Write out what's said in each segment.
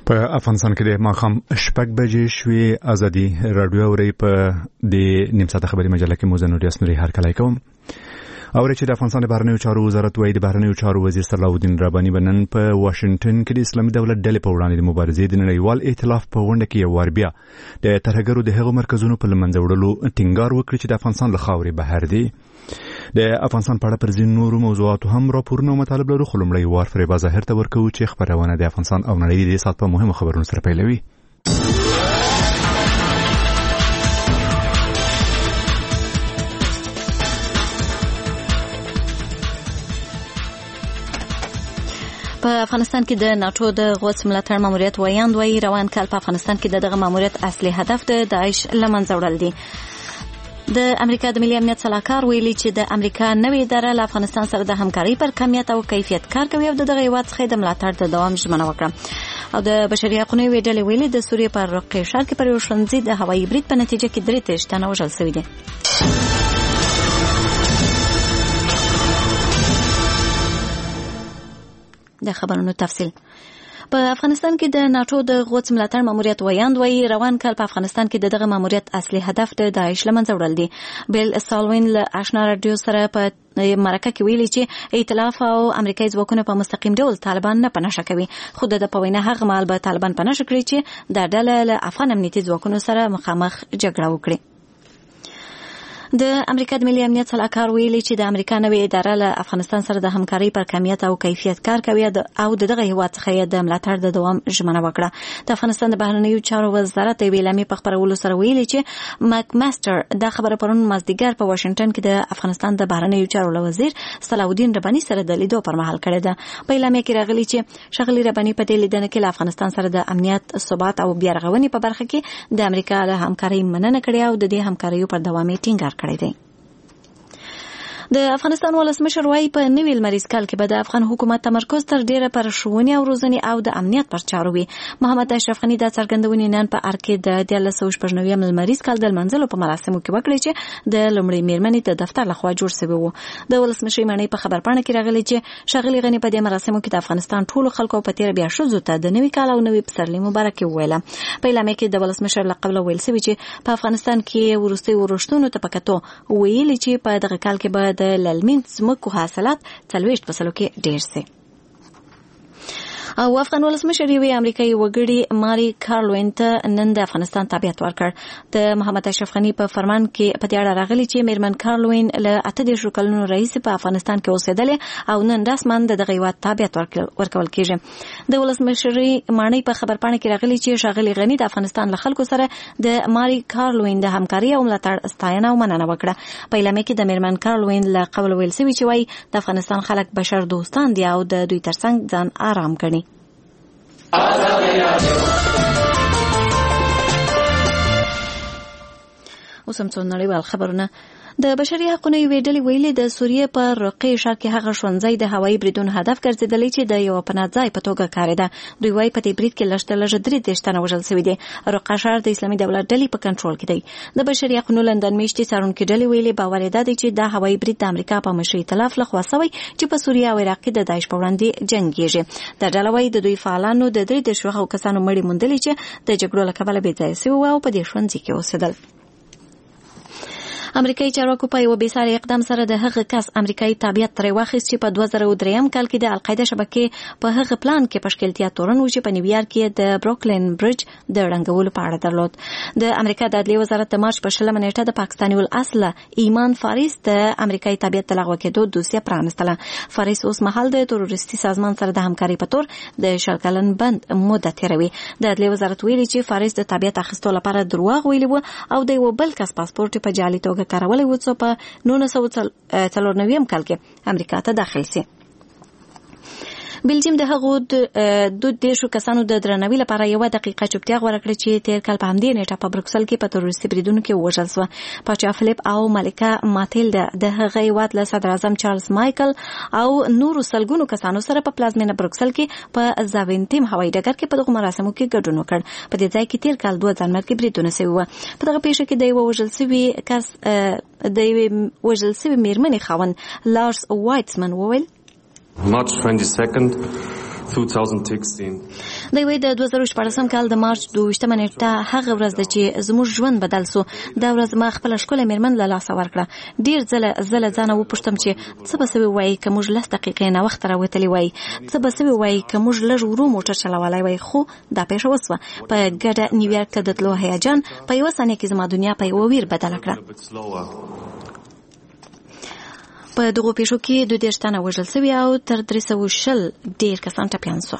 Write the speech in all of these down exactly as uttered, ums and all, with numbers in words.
په افغانستان کې د ماښام شپږ بجې شوې. ازادي رادیو اوري په د نیم ساعت خبري مجله کې موزه نوري اسنوري هر کله کوم اوري چې د افغانستان د بهرنیو چارو وزارت وایي د بهرنیو چارو وزیر صلاحالدین رباني بنن په واشنگټن کې د اسلامي دولت ډلې په وړاندې د مبارزې د نړیوال ائتلاف په غونډه کې یو وار بیا د ترهګرو د هغو مرکزونو په لمنځه وړلو ټینګار وکړي چې د افغانستان له خاورې بهر دي. د افغانستان په اړه پر ځینو نورو موضوعاتو هم راپورونه او مطالب لرو، خو لومړی وار فریبا ظاهر ته ورکوو چې خبرونه د افغانستان او نړۍ د سات په مهمو خبرونو سره پیلوي. په افغانستان کې د ناتو د غوڅ ملاتړ ماموریت وایاند وایي روان کال په افغانستان کې دغه ماموریت اصلي هدف د داعش له منځه وړل دي. د امریکا د ملي امنیت صلاحکار ویلي چې د امریکا نوې اداره له افغانستان سره د همکارۍ پر کمیت او کیفیت کار کوي او دغه هیواد څخه د ملاتړ د دوام ژمنه وکړه. او د بشري حقوقو ډلې ویلي د سوریې په رقې ښار کې پر یو ښوونځي د هوایي برید په نتیجه کې درې دېرش تنه وژل شوي دي. د خبرونو تفصیل. په افغانستان کې د ناتو د غوڅ ملاتړ ماموریت وایاند وایي روان کال په افغانستان کې دغه ماموریت اصلي هدف د داعش له منځه وړل دي. بیل سالوین له آشنا رادیو سره په مرکه کې ویلي چې ائتلاف او امریکایي ځواکونه په مستقیم ډول طالبان نه پناه کوي، خو د په وینا هغه مال به طالبان پناه کړي چې د ډله له افغان امنیتي ځواکونو سره مخامخ جګړه وکړي. د امریکا د ملي امنیت صلاحکار ویلي چې د امریکا نوې اداره له افغانستان سره د همکارۍ پر کمیت او کیفیت کار کوي او دغه هیواد څخه د ملاتړ د دوام ژمنه وکړه. د افغانستان د بهرنیو چارو وزارت یې اعلامیه په خبرولو سره ویلي چې مک ماستر دا خبره پرون مازدیګر په واشنگټن کې د افغانستان د بهرنیو چارو وزیر صلاحالدین رباني سره د لیدو پر مهال کړی ده. په اعلامیه کې راغلي چې شغلي رباني په دې لیدنه کې له افغانستان سره د امنیت، ثبات او بیارغونې په برخه کې د امریکا له همکارۍ مننه کړې او د دې همکاریو پر دوام یې ټینګار کړی دی. د افغانستان ولسمشر وايي په نوي لمریز کال کې به د افغان حکومت تمرکز تر ډیره پر ښوونې او روزنې او د امنیت پر چارو وي. محمد اشرف غني دا څرګندونې نن په ار کې د دیارلس سوه شپږ نوي لمریز کال د لمانځلو په مراسمو کې وکړي چې د لومړۍ میرمنې د دفتر لخوا جوړ شوی وو. د ولسمشر معنی په خبرپاڼه کې راغلي چې شغلي غني په دې مراسمو کې د افغانستان ټولو خلکو په تیر بیا شوزو ته د نوي کال او نوي پسرلي مبارکي وویله. په اعلامیه کې د ولسمشر لقب ویل شوی چې په افغانستان کې ورستي ورښتونو ته پکاتو ویلي چې په دغه کال کې به د للمین زمکو حاصلات څلوېښت فصلو کې ډېر سي. او افغان ولسمشر یوې امریکایي وګړي ماري کارلوین ته نن د افغانستان تابعیت ورکړ. د محمد اشرف غني په فرمان کې په دې اړه راغلي چې میرمن کارلوین له اته دېرش کلونو راهیسې په افغانستان کې اوسېدلې او نن رسما د دغه هیواد تابعیت ورکول کېږي. د ولسمشري معنی په خبرپاڼه کې راغلي چې ښاغلي غني د افغانستان له خلکو سره د ماري کارلوین د همکاري او ملاتړ ستاینه او مننه وکړه. په اعلامیه کې د میرمن کارلوین له قول ویل شوي چې وايي د افغانستان خلک بشر دوستان دي او د دوی ترڅنګ ځان آرام ګڼي. اوس هم څو نړیوال خبرونه. د بشري حقوقو یوې ډلې ویلي د سوریې په رقې ښار کې هغه ښوونځی د هوایي بریدونو هدف ګرځېدلی چې د یو پناه ځای په توګه کارېده. دوی وایي په دې برید کې لږ تر لږه درې دېرش تنه وژل شوي دي. رقه ښار د اسلامي دولت ډلې په کنټرول کې دی. د بشري حقوقو لندن میشتې څارونکې ډلې ویلي باور یې دا دی چې دا هوایي برید د امریکا په مشرۍ ائتلاف لخوا شوی چې په سوریه او عراق کې د داعش په وړاندې جنګېږي. دا ډله وایي د دوی فعالانو د درې دېرشو هغو کسانو مړي موندلي چې د جګړو له کبله بې ځایه شوي وو او په دې ښوونځي کې اوسېدل. امریکایي چارواکو په یو بېساري اقدام سره د هغه کس امریکایي تابعیت ترې واخیست چې په دوه زره درېیم کال کې د القاعده شبکې په هغه پلان کې په ښکېلتیا تورن و چې په نیویارک کې د بروکلین برج د ړنګولو په اړه درلود. د امریکا د عدلیې وزارت د مارچ په شلمه نیټه د پاکستاني الاصله ایمان فارس د امریکایي تابعیت د لغوه کېدو دوسیه پرانستله. فارس اوس مهال د تروریستي سازمان سره د همکارۍ په تور د شل کلن بند موده تېروي. د عدلیې وزارت ویلي چې فارس د تابعیت اخیستو لپاره دروغ ویلي و او د یو بل کس پاسپورت په جعلي توګه کارولی و څو په نولس سوه څلور نوي کال کې امریکا ته داخل شي. بلجیم د هغو دو دیرشو کسانو د درناوي لپاره یوه دقیقه چوپتیا غوره کړه چې تیر کال په همدې نیټه په بروکسل کې په تروریستي بریدونو کې ووژل شوه. پاچا فلیپ او ملکه ماتیلدا د هغه هیواد له صدر اعظم چارلز مایکل او نورو سلګونو کسانو سره په پلازمینه بروکسل کې په زاوینتیم هوایي ډګر کې په دغو مراسمو کې ګډون وکړ. په دې ځای کې تیر کال دوه ځانمرګي بریدونه شوي وو. په دغه پیښه کې د یوه وژل شوي کس د یوې وژل شوي میرمنې خاوند لارس وایټسمن وویل March twenty-second, twenty sixteen د وی د دوه زره شپږم کال د مارچ دوه ویشتمه نیټه هغه ورځ ده چې زموږ ژوند بدل سو. دا ورځ ما خپل ښکلې میرمن له لاسه ورکړه. ډیر ځله زله ځانه وپوښتم چې څه به سوي وای که موږ لس دقیقې نه وخت راوتلی وای، څه به سوي وای که موږ لږ ورو موټر چلولی وای. خو دا پیښه وسوه. په ګډه نیویارک ته د تلو هیجان په یوه ثانیه کې زما دنیا په یوه ویر بدله کړه. په دغو پیښو کې دوه دېرش تنه وژل سوي او تر درې سوه شل ډېر کسان ټپیان سوه.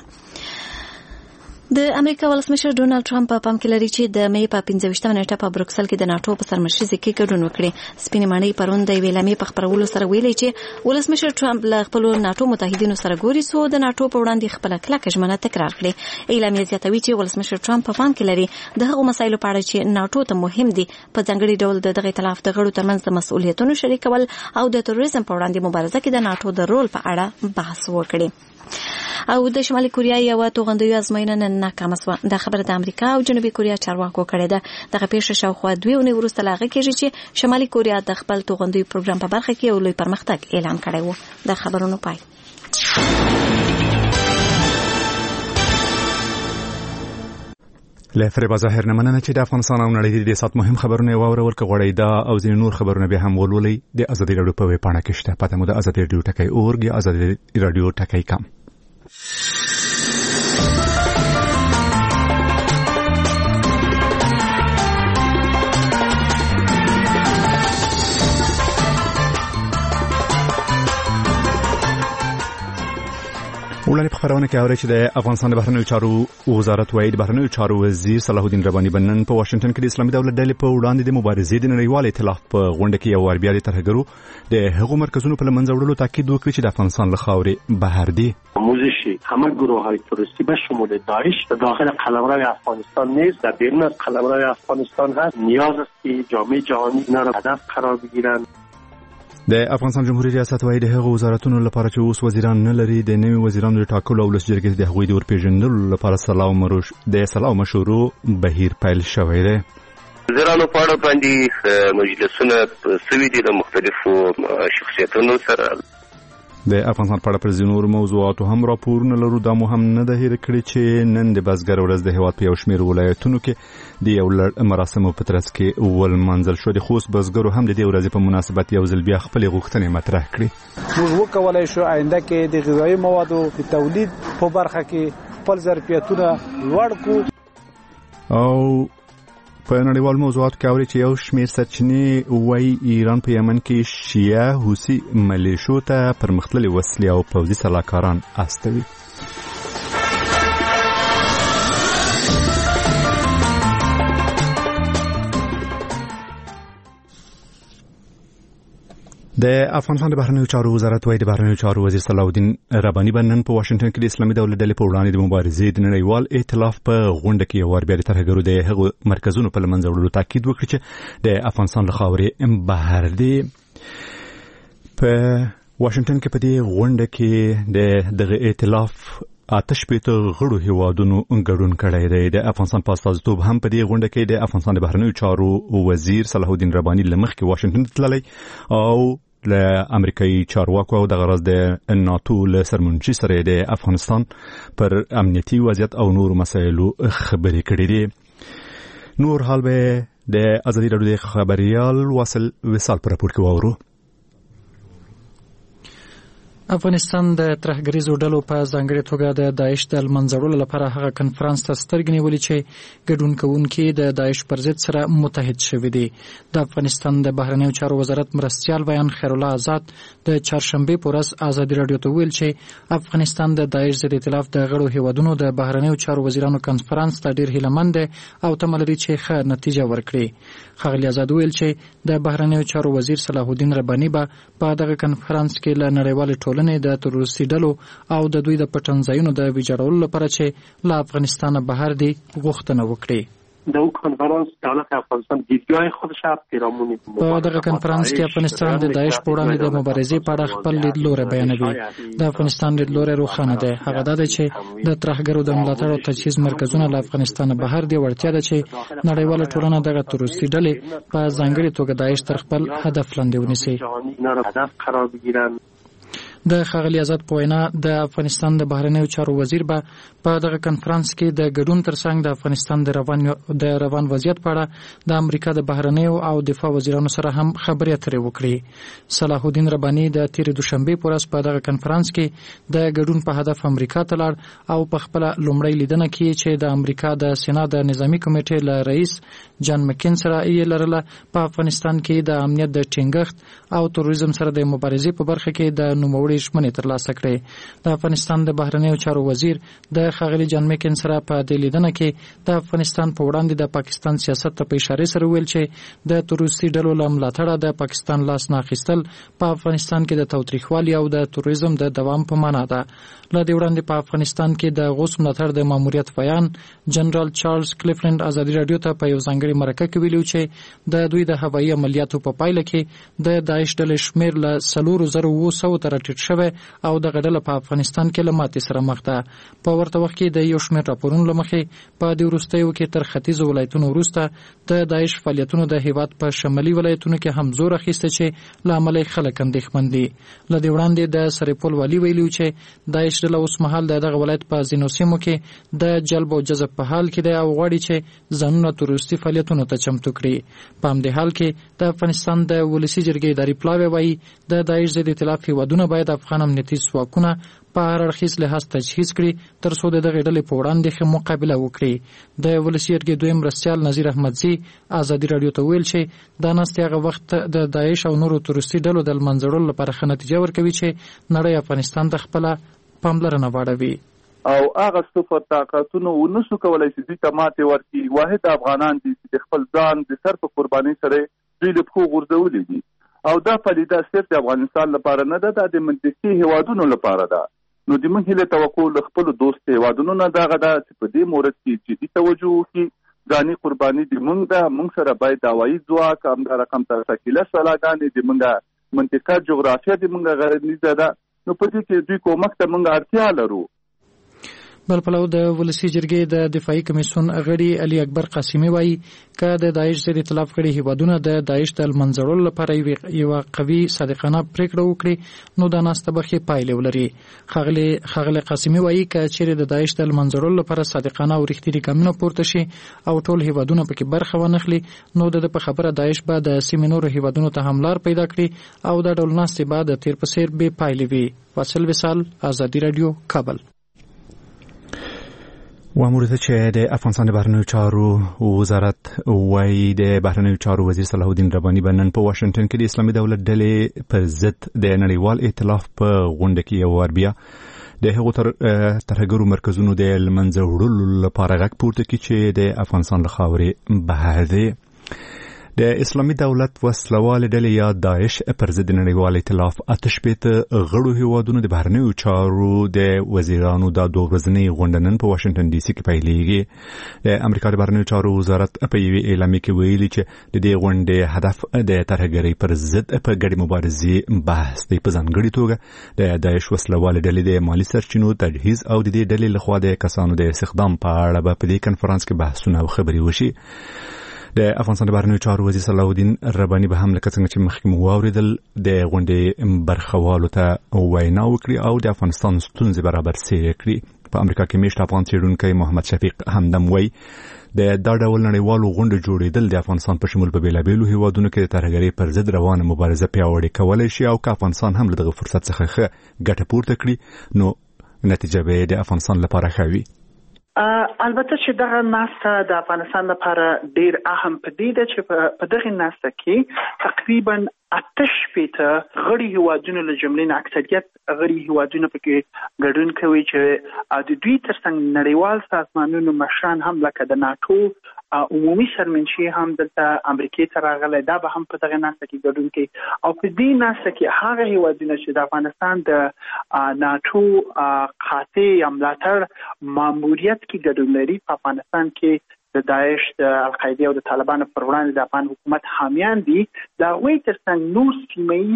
د امریکا ولسمشر ډونالد ټرمپ په پام کې لري چې د مې په پنځه ویشتمه نیټه په بروکسل کې د ناټو په سرمشرۍ کې ګډون وکړي. سپینې ماڼۍ پرون د یوې اعلامیې په خپرولو سره ویلي چې ولسمشر ټرمپ له خپلو ناټو متحدینو سره ګوري څو د ناټو په وړاندې خپله کلکه ژمنه تکرار کړي. اعلامیه زیاتوي چې ولسمشر ټرمپ په پام کې لري د هغو مسایلو په اړه چې ناټو ته مهم دي، په ځانګړي ډول د دغه ائتلاف د غړو ترمنځ د مسؤلیتونو شریکول او د تروریزم په وړاندې مبارزه کې د ناټو د رول په اړه بحث وکړي. او د شمالي کوریا یو توغندیو ازموینه نن ناکامه شوه. دا خبره د امریکا او جنوبي کوریا چارواکو کړې ده. دغه پیښه شاوخوا دوه اونۍ وروسته لا هغه کېږي چې شمالي کوریا د خپل توغندیو پروګرام په برخه کې یو لوی پرمختګ اعلان کړی و. د خبرونو پای. له فریبا ظاهر نه مننه چې د افغانستان او نړۍ د سات مهم خبرونه واورول کغړی دا او ځینې نور خبرونه به هم ولولي. د ازادي رادیو په ویب پاڼه کې شته. پته مو د ازادي رادیو ټکی اورګ یا ازادي رادیو ټکی کام. وړاندې په خبرونه کې اوري چې د افغانستان د بهرنیو چارو وزارت وايي د بهرنیو چارو وزیر صلاح الدین رباني بنن په واشنگټن کې د اسلامي دولت ډلې په وړاندې د مبارزې د نړیوال ائتلاف په غونډه کې یو ور بیا د ترهګرو د هغو مرکزونو په لمنځه وړلو تاکید وکړي چې د افغانستان له خاورې بهر دي. آموزش همه گروه‌های تروریستی به شمول داعش در داخل قلمرو افغانستان نیست، در بیرون از قلمرو افغانستان هست. نیاز است که جامعه جهانی اینا را هدف قرار بگیرند. د افغانستان جمهوریت ریاست وايي د هغو وزارتونو لپاره چې اوس وزیران نه لري د نوي وزیرانو د ټاکلو او ولس جرګې د هغوی د ورپېژندلو لپاره سلا او مروش د سلا او مشورو بهیر پیل شوی دی. وزیرانو په اړه باندې مجلسونه سوي دي د مختلفو شخصیتونو سره. د افغانستان په اړه پر ځینو موضوعاتو هم راپورونه لرو. دا مو هم نه ده هېر کړی چې نن د بزګر ورځ د هېواد په یو شمېر ولایتونو کې د یو لړ مراسمو په ترڅ کې ولمانځل شو. د خوست بزګرو هم د دې ورځې په مناسبت یو ځل بیا خپلې غوښتنې مطرح کړې. موږ وکولای شو آینده کې د غذایي موادو د تولید په برخه کې خپل ظرفیتونه لوړ کړو. او په نړیوال موضوعاتو کې اوري چې یو شمېر سرچینې وايي ایران په یمن کې شیعه حوثي ملیشو ته پرمختللي وسلې او پوځي سلاکاران استوي. د افغانستان د بهرنیو چارو وزارت وايي د بهرنیو چارو وزیر صلاح الدین رباني بنن په واشنگټن کې د اسلامي دولت ډلې په وړاندې د مبارزې د نړیوال ائتلاف په غونډه کې یو ور بیا د ترهګرو د هغو مرکزونو په لمنځه وړلو تاکید وکړي چې د افغانستان له خاورې بهر دي. په واشنگټن کې په دې غونډه کې د دغه ائتلاف آتش پیته غړو هیوادونو ګډون کړی دی. د افغانستان په استازیتوب هم په دې غونډه کې د افغانستان د بهرنیو چارو وزیر صلاح الدین رباني له مخکې واشنگټن ته تللی او له امریکایي چارواکو او د غرض د ناتو له سرمنشي سره د افغانستان پر امنیتي وضعیت او نور مسایلو خبرې کړې دي. نور حال به د ازادي راډیو د خبريال واصل وصال پر راپور کې واورو. افغانستان د ترهګریزو ډلو په ځانګړي توګه د داعش د منځړولو لپاره هغه کنفرانس ته سترګې نیولې چې ګډون کوونکي د داعش پر ضد سره متحد شوي دي. د افغانستان د بهرنیو چارو وزارت مرستیال بیان خیر الله آزاد د چهارشنبه په ورځ ازادي راډیو ته ویل چې افغانستان د داعش ضد ائتلاف د غړو هیوادونو د بهرنیو چارو وزیرانو کنفرانس ته ډیر هیلهمند او تمه لري چې ښه نتیجه ورکړي. ښاغلي آزاد ویل چې د بهرنیو چارو وزیر صلاح الدین رباني به په دغه کنفرانس کې له نړیوال ټولنې د تروریستي ډلو او د دوی د پټنځایونو د ویجاړولو لپاره چې له افغانستان بهر دي غوښتنه وکړي. در اون کنفرانس دولت افغانستان دیدگاه خودش را پیرامون په دغه کنفرانس کې افغانستان د داعش په وړاندې د مبارزې په اړه خپل لیدلوری بیانوي. د افغانستان لیدلوری روښانه دی. هغه دا دی چې د ترهګرو د ملاتړ او تجهیز مرکزونه له افغانستان بهر دي. وړتیا ده چې نړیواله ټولنه دغه تروریستي ډلې په ځانګړي توګه داعش تر خپل هدف لاندې ونیسي. د ښاغلي آزاد په وینا د افغانستان د بهرنیو چارو وزیر به په دغه کنفرانس کې د ګډون ترڅنګ د افغانستان د روان د روان وضعیت په اړه د امریکا د بهرنیو او دفاع وزیرانو سره هم خبرې اترې وکړي. صلاح الدین رباني د تیرې دوشنبې په ورځ په دغه کنفرانس کې د ګډون په هدف امریکا ته لاړ او په خپل لومړی لیدنه کې چې د امریکا د سنا د نظامی کمیټې له رئیس جان مکین سره یې لرله په افغانستان کې د امنیت د ټینګښت او تروریزم سره د مبارزې په برخه کې د نوموړي شمنې ترلاسه کړې. د افغانستان د بهرنیو چارو وزیر د ښاغلي جان مکین سره په دې لیدنه کې د افغانستان په وړاندې د پاکستان سیاست ته په اشاره سره ویل چې د تروریستي ډلو له ملاتړه د پاکستان لاس نه اخیستل په افغانستان کې د تاوتریخوالي او د تروریزم د دوام په معنا ده. له دې وړاندې په افغانستان کې د غوث ملاتړ د ماموریت بیان جنرال چارلز کلیفلند ازادي رادیو ته په یو ځانګړي مرکه کې ویلو چې د دوی د هوایي عملیاتو په پایله کې د داعش ډلې شمیر له څلور زره اوه سوو ته راټیټ شوی او دغه ډله په افغانستان کې له ماتې سره مخ ده. په ورته وخت کې د یو شمیر راپورونو له مخې په دې وروستیو کې تر ختیځو ولایتونو وروسته د داعش فعالیتونو د هیواد په شمالي ولایتونو کې هم زور اخیسته چې له امله خلک اندېښمن دي. له دې وړاندې د سرپل والي ویلي چې داعش ډله اوس مهال د دغه ولایت په ځینو سیمو کې د جلب او جذب په حال کې دی او غواړي چې ځانونه تروریستي فعالیتونو ته چمتو کړي. په همدې حال کې د افغانستان د ولسي جرګې اداري پلاوی وایي د داعش ضد ائتلاف هیوادونه باید افغان امنیتي ځواکونه په هر اړخیز لحاظ تجهیز کړي تر څو د دغې ډلې په وړاندې ښه مقابله وکړي. د ولسي جرګې دویم مرستیال نظیر احمدزي ازادي راډیو ته ویل چې دا ناستې هغه وخت د داعش او نورو تروریستي ډلو د له منځه وړلو لپاره ښه نتیجه ورکوي چې نړۍ افغانستان ته خپله پاملرنه واړوي او هغه صفر طاقتونه ونشو کولای چې دوی ته ماتې ورکړي. واحد افغانان دي چې د خپل ځان د سر په قربانۍ سره دوی له پښو غورځولي دي او دا پدیده صرف د افغانستان لپاره نه ده، دا د منطقي هیوادونو لپاره ده. نو د موږ هیله توقع له خپلو دوست هیوادونو نه دغه ده چې په دې مورد کې جدي توجه وکړي. ځاني قرباني د موږ ده، موږ سره باید د هوایي ځواک همدا رقم ترسکیله سلاګانې د موږ منطقه جغرافیه د موږ غرنیزه ده، نو په دې کې دوی کومک ته موږ اړتیا لرو. بل پلو د ولسي جرګې د دفاعي کمیسیون غړي علي اکبر قاسمي وایي که د داعش ضد ائتلاف کړي هیوادونه د داعش د منځه وړلو لپاره یوه قوي صادقانه پریکړه وکړي نو دا ناسته به ښې پایلې ولري. ښاغلي ښاغلي قاسمي وایي که چیرې د داعش د منځه وړلو لپاره صادقانه او رښتیني ګامونه پورته شي او ټول هیوادونه پکې برخه ونخلي نو د په خبره داعش به د سیمې نورو هیوادونو ته هم لار پیدا کړي او دا ډول ناستې به د تیر په څیر بې پایلې وي. واصل وصال، ازادي راډیو، کابل. و مورد چې د افغانستان د بهرنیو چارو وزارت وایي د بهرنیو چارو وزیر صلاح الدین رباني به نن په واشنګټن کې د اسلامي دولت ډلې پر ضد د نړیوال ائتلاف په غونډه کې یو وار بیا د هغو ترهګرو مرکزونو د له منځه وړلو لپاره غږ پورته کړي چې د افغانستان له خاورې بهر دي. د اسلامي دولت وسلوال ډلې یا داعش پر ضد نړیوال ائتلاف اته شپېته غړو هیوادونو د بهرنیو چارو د وزیرانو د دوه ورځنۍ غونډه نن په واشنګټن ډي سي کې پیلېږي. د امریکا د بهرنیو چارو وزارت په یوې اعلامیه کې ویلي چې د دې غونډې هدف د ترهګرۍ پر ضد په ګډې مبارزې بحث دی. په ځانګړې توګه د داعش وسلوال ډلې د مالي سرچینو تجهیز او د دې ډلې لخوا د کسانو د استخدام په اړه به په دې کنفرانس کې بحثونه او خبرې وشي. د افغانستان د بهرنیو چارو وزیر صلاح الدین رباني به هم لکه څنګه چې مخکې مو واورېدل د غونډې برخوالو ته وینا وکړي او د افغانستان ستونزې برابر څیړې کړي. په امریکا کې میشت افغان څیړونکی محمد شفیق همدم وایي د دا ډول نړیوالو غونډو جوړېدل د افغانستان په شمول په بېلابېلو هیوادونو کې د ترهګرۍ پر ضد روانه مبارزه پیاوړې کولی شي او که افغانستان هم له دغه فرصت څخه ښه ګټه پورته کړي نو نتیجه به د افغانستان لپاره ښه وي. البته چې دغه ناسته د افغانستان لپاره ډیر اهم پدې ده چې په دغه ناسته کې تقریبا اته شپېته غړي هیوادونو له جملې نه اکثریت غړي هیوادونو پکې ګډون کوي چې د دوی ترڅنګ نړیوال سازمانونو مشران هم لکه د ناتو عمومي شرمنشي هم دلته امریکای ته راغلی، دا به هم په دغه ناسته کې ګډون کوي او په دې ناسته کې هغه هیوادونه چې د افغانستان د ناتو قاطع یا ملاتړ ماموریت کې ګډون لري په افغانستان کې د داعش د القاعده او د طالبانو پر وړاندې د افغان حکومت حامیان دي. د هغوی ترڅنګ نور سیمه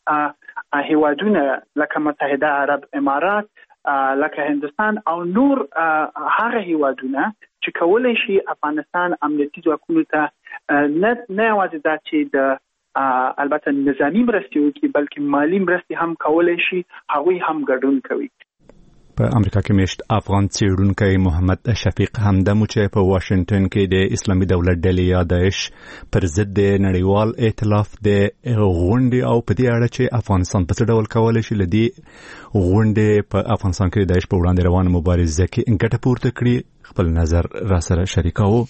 ییز هیوادونه لکه متحده عرب امارات، لکه هندوستان او نور هغه هیوادونه چې کولای شي افغانستان امنیتي ځواکونو ته نه نه یوازې دا چې د البته نظامی مرستې وکړي بلکې مالی مرستې هم کولای شي، هغوی هم ګډون کوي. په امریکا کې میشت افغان څېړونکی محمد شفیق همدمو چې په واشنگټن کې د اسلامي دولت ډلې یا داعش پر ضد د نړیوال ائتلاف د غونډې او په دې اړه چې افغانستان په څه ډول کولی شي له دې غونډې په افغانستان کې د داعش په وړاندې روانه مبارزه کې ګټه پورته کړي خپل نظر را سره شریکاوه.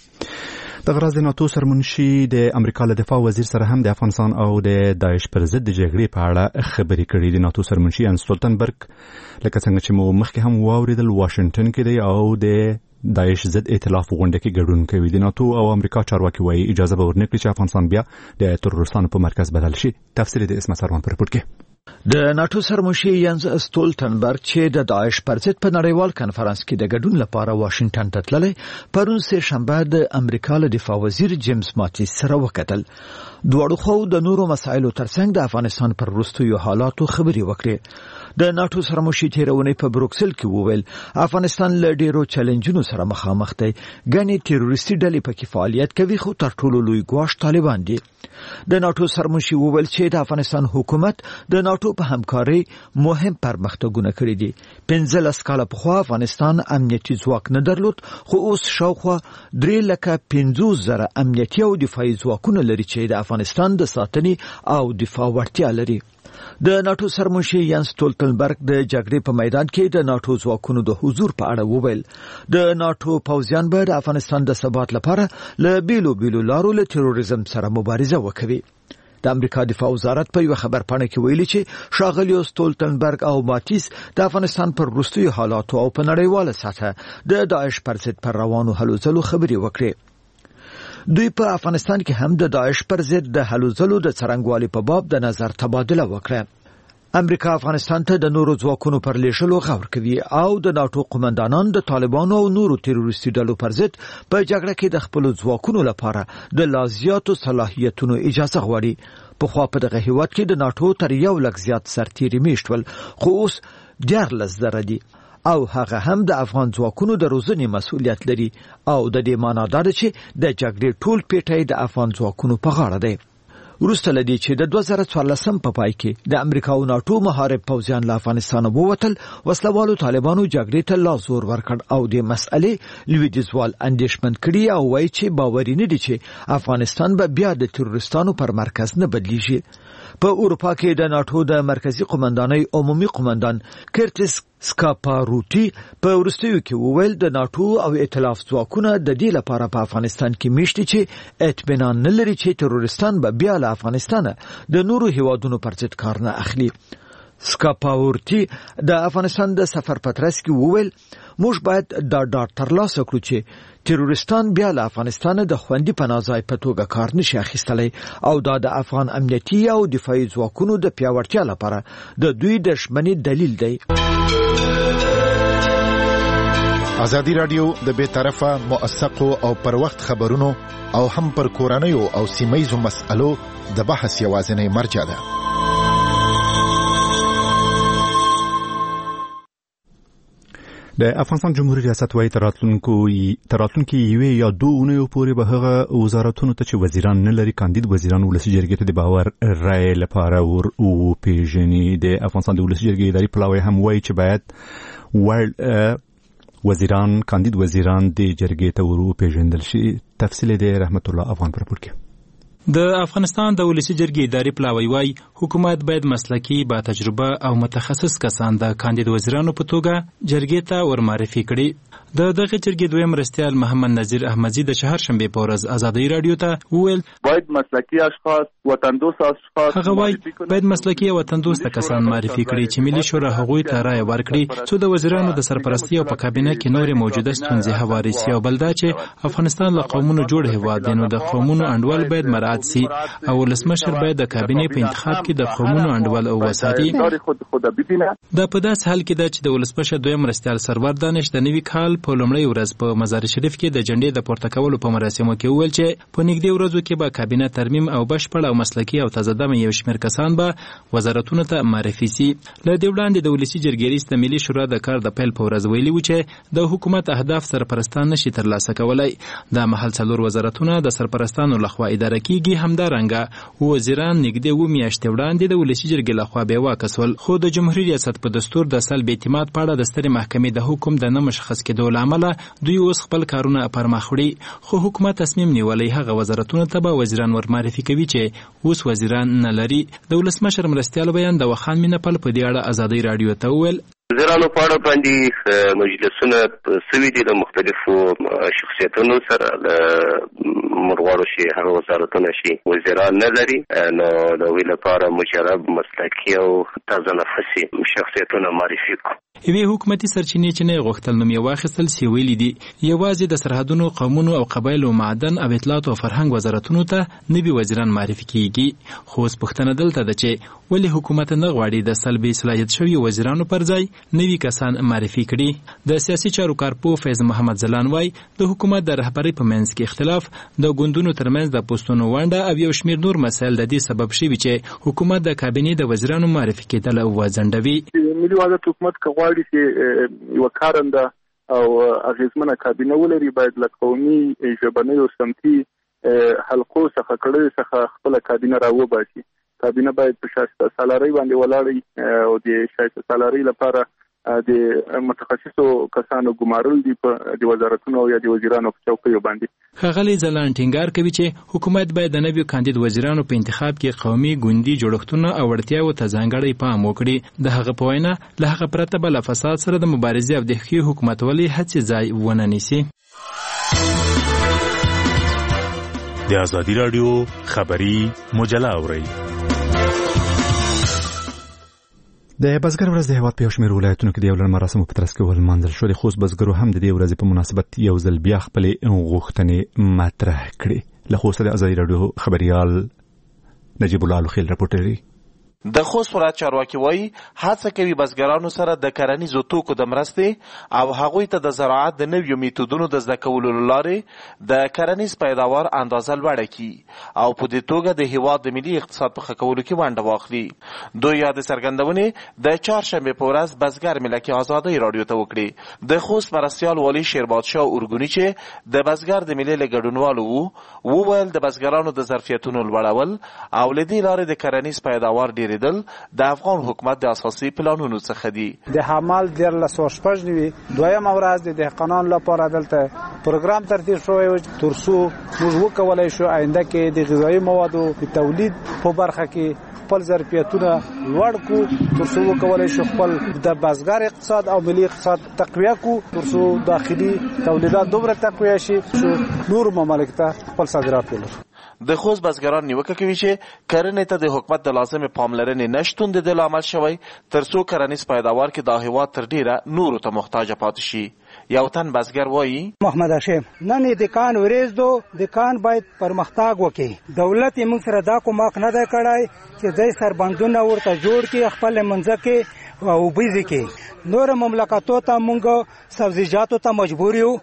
د غراز د ناتو سرمنشي د امریکا له دفاع وزیر سره هم د افغانستان او د داعش پر ضد د جګړې په اړه خبرې کړې. د ناتو سرمنشي ان سټولتنبرګ لکه څنګه چې مو مخکې هم واوریدل واشنگټن کې دی او د داعش ضد ائتلاف غونډه کې ګډون کوي. د ناتو او امریکا چارواکي وایي اجازه به ورنکړي چې افغانستان بیا د تروریستانو په مرکز بدل شي. تفصیل د اسمت سروان پر رپورټ کې. د ناتو سرمنشي ینز سټولتنبرګ چې د داعش پر ضد په نړیوال کانفرنس کې د ګډون لپاره واشنگټن ته تللی پرون سه شنبه د امریکا له دفاع وزیر جیمز ماتیس سره وکتل. دواړو خو د نورو مسایلو ترڅنګ د افغانستان پر وروستیو حالاتو خبرې وکړې. د ناتو سرمنشي تیرونې په بروکسل کې وویل افغانستان له ډیرو چیلنجونو سره مخامخ دی. ګڼې تروریستي ډلې پکې فعالیت کوي خو تر ټولو لوی ګواښ طالبان دي. د ناتو سرمنشي وویل چې د افغانستان حکومت د ناتو په همکاري مهم پرمختګونه کړي دي. پنځلس کاله پخوا افغانستان امنیتي ځواک نه درلود خو اوس شاوخوا درې لکه پنځوس زره امنیتي او دفاعي ځواکونه لري چې د افغانستان د ساتنې او دفاع وړتیا لري. د ناتو سرمنشي ینز سټولتنبرګ د جګړې په میدان کې د ناتو ځواکونو د حضور په اړه وویل د ناتو پوځیان به د افغانستان د ثبات لپاره له بیلو بیلو لارو له تروریزم سره مبارزه وکوي. د امریکا دفاع وزارت په یو خبرپاڼه کې ویلي چې ښاغلي سټولتنبرګ او ماتیس د افغانستان پر وروستیو حالاتو او په نړیواله سطحه د داعش پر ضد پر روانو هلو ځلو خبرې وکړې. دوی په افغانستان کې هم د داعش پر ضد د هلو ځلو د څرنګوالي په باب د نظر تبادله وکړه. امریکا افغانستان ته د نورو ځواکونو پر لیږلو غور کوي او د ناتو قومندانان د طالبانو او نورو تروریستي ډلو پر ضد په جګړه کې د خپل ځواکونو لپاره د لا زیاتو صلاحیتونو اجازه غواړي. پخوا په دغه هیواد کې د ناتو تر یو لک زیات سرتیري میشتول خو اوس دیارلس زره دي او هغه هم د افغان ځواکونو د روزنې مسؤلیت لري او د دې معنا دا ده چې د جګړې ټول پیټی د افغان ځواکونو په غاړه دی. وروسته لدی چې د دوه زره څوارلسم په پای کې د امریکا او ناتو محارب پوځیان له افغانستان ووتل وسلوالو طالبانو جګړې ته لا زور ورکړ او د مسئلې لویدیځوال اندیشمن کړي او وایي چې باوري نه دي چې افغانستان به بیا د تروریستانو پر مرکز نه بدلیږي. په اروپا کې د ناتو د مرکزی قومندانۍ عمومي قومندان کرټس سکاپاروټي په وروستیو کې وویل د ناتو او ائتلاف ځواکونه د دې لپاره په افغانستان کې میشتي چې اطمینان نه لري چې تروریستان به بیا له افغانستان د نورو هیوادونو پر ضد کار نه اخلي. سکاپاورټي د افغانستان د سفر پترس کې وویل موږ باید دا ډاډ ترلاسه کړو چې تروریستان بیا له افغانستان د خوندي پناه ځای په توګه کار نشي اخیستلی او دا د افغان امنیتي او دفاعي ځواکونو د پیاوړتیا لپاره د دوی د شمنې دلیل دی. ازادي رادیو د بې طرفه موثقو او پر وخت خبرونو او هم پر کورنیو او سیمایزو مسألو د بحث یوازینی مرجع ده. د افغانستان جمهوریت ریاست وايي تراتلونکو تراتلونکو یوې یا دوه اونیو پورې به هغه وزارتونو ته چې وزیران نه لري کاندید وزیران ولسی جرګې ته د باور رائے لپاره ور او پیژني. د افغانستان د ولسی جرګې اداري پلاوی هم وايي چې باید ورل وزیران کاندید وزیران د جرګې ته ور او پیژندل شي. تفصیل د رحمت الله افغان پر پورکه. د افغانستان د ولسی جرګې اداري پلاوی وايي حکومت باید مسلکي با تجربه او متخصص کسان د کاندید وزیرانو په توګه جرګې ته ورمعرفي کړي. د دغه جرګې دویم مرستیال محمد نذیر احمدزی د چهارشنبه په ورځ ازادي رادیو ته وویل باید مسلکي اشخاص وطندوست اشخاص هغه وايي باید مسلکي او وطندوست کسان معرفي کړي چې ملي شورا هغوی ته رائے ورکړي څو د وزیرانو د سرپرستی او په کابینه کې نورې موجوده ستونزې هواري سي او بلدا چې افغانستان له قومونو جوړ هیواد دی نو د قومونو انډول باید مراعات سي او ولسمشر باید د کابینه په انتخاب کې د قومونو انډول او وساتي. دا په داس حال کې ده چې د ولسمشر دویم مرستیال سرور دانش د نوي کال په لومړۍ ورځ په مزار شریف کې د جنډې د پورته کولو په مراسمو کې وویل چې په نږدې ورځو کې به کابینه ترمیم او بشپړ او مسلکي او تازه دمه یو شمېر کسان به وزارتونو ته معرفي سي. له دې وړاندې د ولسي جرګې رئیس د ملي شورا د کار د پیل په ورځ ویلي و چې د حکومت اهداف سرپرستان نشي ترلاسه کولی. د مهال څلور وزارتونه د سرپرستانو لخوا اداره کیږي. همدارنګه وزیران نږدې اووه میاشتې وړاندې د ولسي جرګې لخوا بېواکه سول، خو د جمهوري ریاست په دستور د سلب اعتماد په اړه د سترې محکمې د حکم د نه مشخص کېدو له امله دوی اوس خپل کارونه پرمخ وړي. خو حکومت تصمیم نیولی هغه وزارتونو ته به وزیران ور معرفي کوي چې اوس وزیران نه لري. د ولسمشر مرستیال بیان د وخان مینپل په دې اړه ازادۍ راډیو ته وویل وزیرانو په اړه باندې مجلسونه سوي دي د مختلفو شخصیتونو سره د مرغوړو شي هغه وزارتونه شي وزیران نه لري، نو د وی لپاره مجرب مسلکي او تازه نفسي شخصیتونه معرفي کړو. یوې حکومتي سرچینې چې نه غوښتل نوم یې واخیستل سی ویلي دي یوازې د سرحدونو، قومونو او قبایلو، معدن او اطلاعات او فرهنګ وزارتونو ته نوي وزیران معرفي کیږي. خو اوس پوښتنه دلته ده چې ولې حکومت نه غواړي د سلبي صلاحیت شوي وزیرانو پر ځای نوي کسان معرفي کړي. د سیاسي چارو کارپو فیض محمد زلان وای د حکومت د رهبرۍ په منځ کې اختلاف، د ګوندونو ترمنځ د پوسټونو ونډه او یو شمېر نور مسایل د دې سبب شوي چې حکومت د کابینې د وزیرانو معرفي کېدل وځنډوي. ملي وحدت حکومت که غواړي چې یوه کارنده او اغیزمنه کابینه ولري، باید له قومي، ژبنیو، سمتي حلقو څخه کړیو څخه خپله کابینه راوباسي. کابینه باید په شایسته سالارۍ باندې ولاړی او د شایسته سالارۍ لپاره د متخصصو کسانو ګمارل دي په د وزارتونو او یا د وزیرانو په چوکیو باندې. ښاغلی ځلان ټینګار کوي چې حکومت باید د نویو کاندید وزیرانو په انتخاب کې قومي، ګوندي جوړښتونه او اړتیاوو ته ځانګړی پام وکړي. د هغه په وینا له هغه پرته به له فساد سره د مبارزې او د ښې حکومتولۍ هڅې ځای ونه نیسي. د ازادي راډیو خبري مجله اورئ. د بزګر ورځ د هیواد په یو شمېر ولایتونو کې د یو لړ مراسمو په ترڅ کې ولمانځل شو. د خوست بزګرو هم د دې ورځې په مناسبت یو ځل بیا خپلې غوښتنې مطرح کړې. له خوسته د ازادي راډیو خبريال نجیب الله الخیل راپورټ لري. د خوست ولایت چارواکي وایي هڅه کوي بزګرانو سره د کرنیزو توکو د مرستې او هغوی ته د زراعت د نویو میتودونو د زده کولو له لارې د کرنیز پیداوار اندازه لوړه کړي او په دې توګه د هیواد د ملي اقتصاد په ښه کولو کې ونډه واخلي. دوی یاد څرګندونې د چهارشنبې په ورځ بزګر ملکي ازادۍ راډیو ته وکړي. د خوست مرستیال والي شیربادشاه اورګوني چې د بزګر د ملي له ګډونوالو وو وویل د بزګرانو د ظرفیتونو لوړول او له دې لارې د کرنیز پیداوار ډېر د افغان حکومت د اساسي پلانونو څخه دي. د حمل د لسو شپږ نیوي دویم ورځ د دهقانانو لپاره دلته پروګرام ترتیب شوی و ترڅو موږ وکولای شو آینده کې د غذایی موادو د تولید په برخه کې خپل ظرفیتونه لوړ کړو، ترڅو وکولای شو خپل د بزګر اقتصاد او ملي اقتصاد تقویه کړو، ترڅو داخلي تولیدات دومره تقویه شي چې نور ممالک ته خپل صادرات ولري. د خوست بزګران نیوکه کوي چې کرنې ته د حکومت د لازمې پاملرنې نشتون د دې لامل شوی ترڅو کرنیز پیداوار کې د هیواد تر ډیره نورو ته محتاج پاتې شي. یو تن بزګر وایي محمد هاشم نن د کان ورېز دو د کان باید پرمختګ وکړي. دولت یې موږ سره دا کومک نه دی کړی چې د سربندونه ورته جوړ کړي، خپل منځ کې او وبېږي کې نور مملکتو ته موږ سبزیجاتو ته مجبور یو،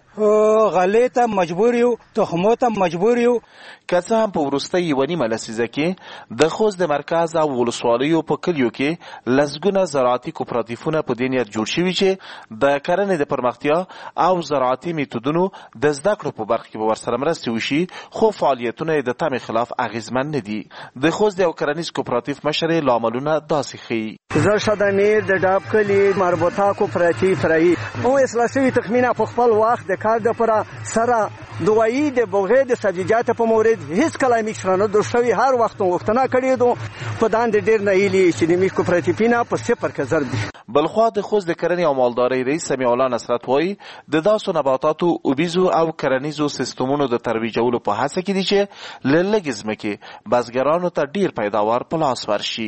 غلې ته مجبور یو، تخمو ته مجبور یو. که څه هم په وروستۍ یوه نیمه لسیزه کې د خوست د مرکز او ولسوالیو په کلیو کې لسګونه زراعتي کوپراتیفونه په دې نیت جوړ شوي چې د کرنې د پرمختیا او زراعتي میتودونو د زده کړو په برخه کې به ورسره مرستې وشي، خو فعالیتونه یې د تمې خلاف اغیزمن نه دي. د خوست د یو کرنیز کوپراتیف مشر یې لاملونه داسې ښیي. زه شدمیر د ډاب کلي مربوطه کوپراتیف رئیس او اصلاح شوي تخمینه په خپل وخت د کار دپاره سره دوایی د بغې د سبزیجاتو په مورد هیڅ کله مکسرانه دوه شوي هر وخت غوښتنه کړې دو په داندې ډېر نایلي چې د میش کوپراتیفینه په صفر کې ضرب دي. بلخوا د خوست د کرنې او مالدارۍ رئیس سمیع الله نصرت وایي د داسو نباتاتو اوبیزو او کرنیزو سیستمونو د ترویجولو په هڅه کې دي چې له لږې ځمکې بزګرانو ته ډیر پیداوار په لاس ورشي.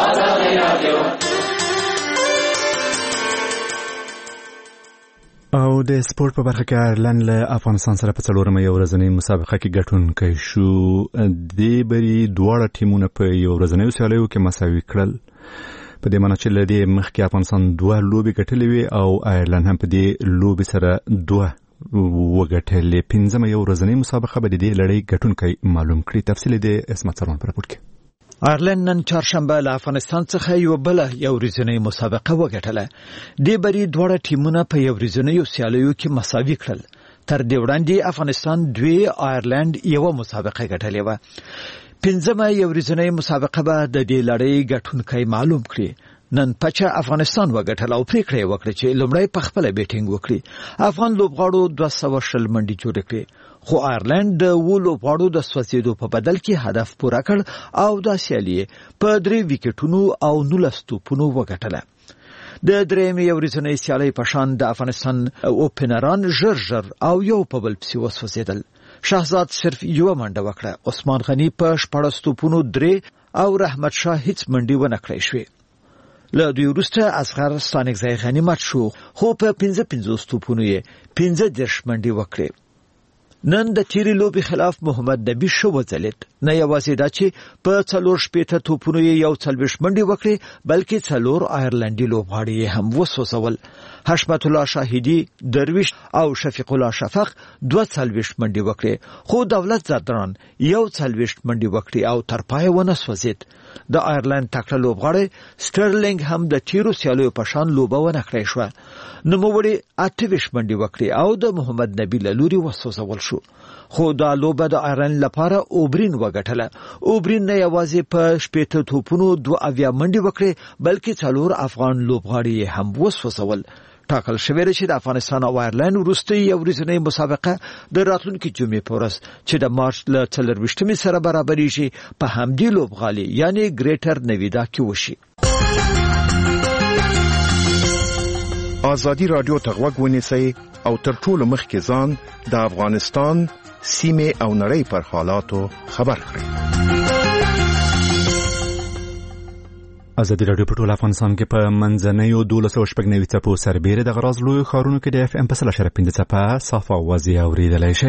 او د سپورت په برخه کې آیرلند له افغانستان سره په څلورمه یو ورځنۍ مسابقه کې ګټونکی شو. د بری دواړه ټیمونه په یو ورځنیو سیالیو کې مساوي کړل. په دې معنی چې لدې مخکې افغانستان دوه لوبي ګټلې وي او آیرلند هم په دې لوبي سره دوه وګټلې. پنځمه یو ورځنۍ مسابقه به د دې لړۍ ګټونکی معلوم کړي. تفصیل دې اسمت سلمان پر راپور کې. آیرلند نن چهارشنبه له افغانستان څخه یو بل یو ورځنۍ مسابقه وګټله. دې بری دوه ټیمونه په یو ورځنۍ سیالیو کې مساوي کړل. تر دې وړاندې افغانستان دوی آیرلند یو مسابقه ګټلې و. پنځمه یو ورځنۍ مسابقه به د دې لړۍ ګټونکی معلوم کړي. نن پچا افغانستان وګټل او پریکړه وکړه چې لومړی په خپل بیټینګ وکړي. افغان لوبغاړو دوه سوه شل منډي جوړ کړې، خو آیرلند د و لوبغاړو د سوځېدو په بدل کې هدف پوره کړ او د سیالي په درې وکټونو او نولس توپونو وګټله. د درېمې ورځنۍ سیالۍ په شان د افغانستان اوپنران ژر ژر او یو په بل پسې وسوځېدل. شهزاد صرف یو منډه وکړه، عثمان غنی په شپږ توپونو درې او رحمت شاه هیڅ منډي ونه کړې شوې. له دوی وروسته اصغر ستانکزی غنیمت شو، خو په پنځه پنځوس توپونو یې پنځه دېرش منډي وکړې. نن د تیری لوبي خلاف محمد نبی شو وځلید. نه یوازې دا چې په څلور شپېته توپونو یې یو څلوېښت منډي وکړې، بلکې څلور آیرلندي لوبغاړي یې هم وسوځول. حشمت الله شاهدی، درویش او شفیق الله شفق دوه څلوېښت منډي وکړې، خو دولت زادران یو څلوېښت منډي وکړې او تر پایه ونه سوځید. د آیرلند تکړه لوبغاړی سټرلینګ هم د تیرو سیالیو په شان لوبه ونه کړې شوه. نوموړی اته ویشت منډي وکړې او د محمد نبی له لوري وسوځول شو. خو دا لوبه د آیرلند لپاره اوبرین وګټله. اوبرین نه یوازې په شپېته توپونو دوه اویا منډي وکړې، بلکې څلور افغان لوبغاړي هم وسوځول. ټاکل شوی چې د افغانستان او آیرلند وروستۍ یو ورځنۍ مسابقه د راتلونکي جمعې په ورځ چې د مارچ له څلرویشتمې سره برابرېږي په همدې لوبغالي یعنی ګریټر نویدا کې وشي. ازادي رادیو ته غوږ ونیسئ او تر ټولو مخکې ځان د افغانستان سیمه او نړۍ پر حالاتو خبر کړئ. ازادي رادیو په ټول افغانستان کې په منځنیو دولس سوه شپږ نوي څپو سربېره د غراز لویو ښارونو کې د اف ام په سل اشاره پنځه څپه صافه اوازې اورېدلی شئ.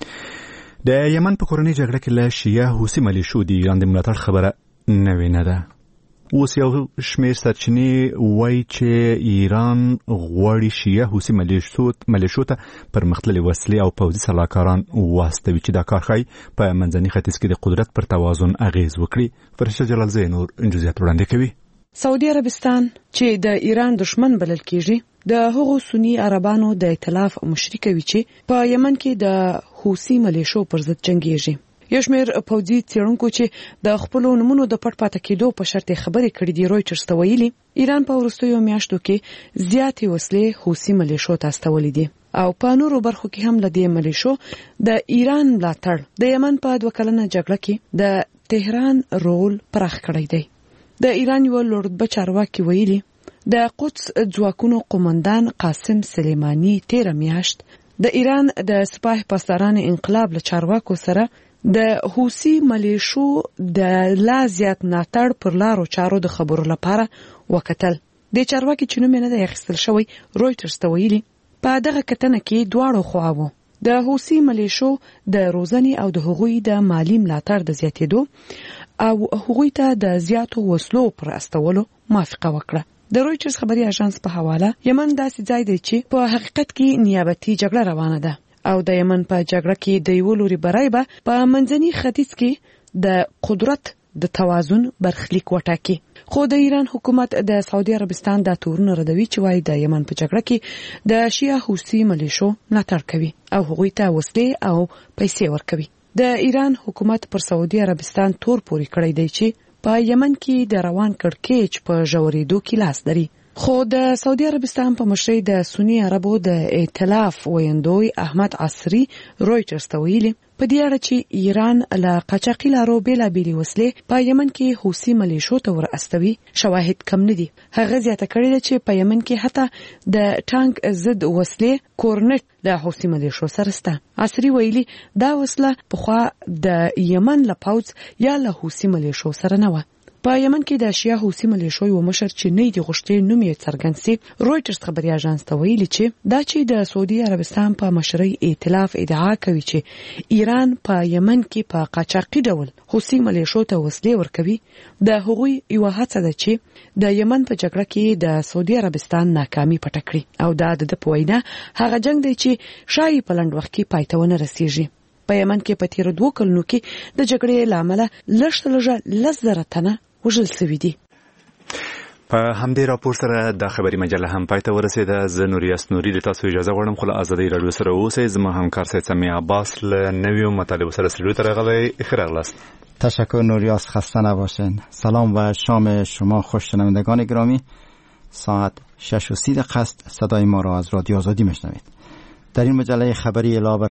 د یمن په کورنۍ جګړه کې له شیعه حوثي ملیشو د ایران د ملاتړ خبره نوې نه ده. اوس یو شمېر سرچینې وایي چې ایران غواړي شیعه حوثي ملیشو ته پرمختللې وسلې او پوځي سلاکاران واستوي چې دا کار ښایي په منځني ختیځ کې د قدرت پر توازن اغیز وکړي. فرشته جلالزی نور جزئیات وړاندې کوي. سعودي عربستان چې د ایران دشمن بلل کېږي د هغو سنی عربانو د ائتلاف مشرک وي چې په یمن کې د حوثي ملیشو پر ضد جنگيږي. یو شمېر پوځي څېړونکو چې د خپل نمونو د پټ پاتې کېدو په شرط خبرې کړې دي رويټرز ته ویلي ایران په وروستیو میاشتو کې زیاتې وسلې حوثي ملیشو ته استولې دي او په نورو برخو کې هم لدې ملیشو د ایران ملاتړ د یمن په دوه کلنه جګړه کې د تهران رول پراخ کړی دی. د ایران یو لوړرتبه چارواکي ویلي د قدس ځواکونو قومندان قاسم سلیمانی تیر میاشت د ایران د سپاه پاسداران انقلاب له چارواکو سره د حوثي ملیشو د لا زیات ملاتړ پر لارو چارو د خبرو لپاره وکتل. د چارواکي چې نوم نه دی اخیستل شوی رويټرز ته ویلي په دغه کتنه کې دواړو خواوو د حوثي ملیشو د روزنې او د هغوی د مالی ملاتړ د زیاتېدو او هغوی ته د زیاتو وسلو پر استولو موافقه وکړه. د رويټرز خبري اژانس په حواله یمن داسې ځای دی چې په حقیقت کې نیابتي جګړه روانه ده او د یمن په جګړه کې د یو لوري برای به په منځني ختیځ کې د قدرت د توازن برخلیک وټاکي. خو د ایران حکومت د سعودي عربستان د تورونو ردوي چې وايي د یمن په جګړه کې د شیعه حوثي ملیشو ملاتړ کوي او هغوی ته وسلې او پیسې ورکوي. د ایران حکومت پر سعودي عربستان تور پوري کړی دی چې په یمن کې د روان کړکېچ په ژورېدو کې لاس لري. خو د سعودي عربستان په مشرۍ د سنی عربو د ائتلاف ویندوی احمد عصری رويټرز ته ویلي په دې اړه چې ایران له قاچاقي لارو بیلابېلې وسلې په یمن کې حوثي ملیشو ته ور استوي شواهد کم نه دي. هغه زیاته کړې ده چې په یمن کې حتی د ټانک ضد وسلې کورنټ د حوثي ملیشو سره شته. عصری ویلي دا وسله پخوا د یمن له پوځ یا له حوثي ملیشو سره نه و. په یمن کې د شیا حوثي ملیشو یو مشر چې نه دی غوښتي نوم یې څرګند سي رويټرز خبري اژانس ته ویلي چې دا چې د سعودي عربستان په مشرۍ ائتلاف ادعا کوي چې ایران په یمن کې په قاچاقي ډول حوثي ملیشو ته وسلې ورکوي د هغوی یو هڅه ده چې د یمن په جګړه کې د سعودي عربستان ناکامي پټ کړي او دا د په وینا هغه جنگ دی چې شایي په لنډ وخت کې پای ته ونه رسیږي. په یمن کې په تیر دوه کلونو کې د جګړې لامل لږ لږ لزر تنه وژل شوي دي. په همدې راپور سره د خبري مجله هم پای ته ورسېده. زه نوریاس نوري د تاسو اجازه غواړم خو له ازادي رادیو سره اوسئ. زما همکار سید سمیع عباس له نویو مطالب سره استودیو ته راغلی. خیر غلاست. تشکر نوریاس، خسته نباشین. سلام و شام شما خوش شنوندگان گرامی. ساعت شش و سی دقیقه است. صدای ما را از رادیو آزادی میشنوید. در این مجله خبری علاوه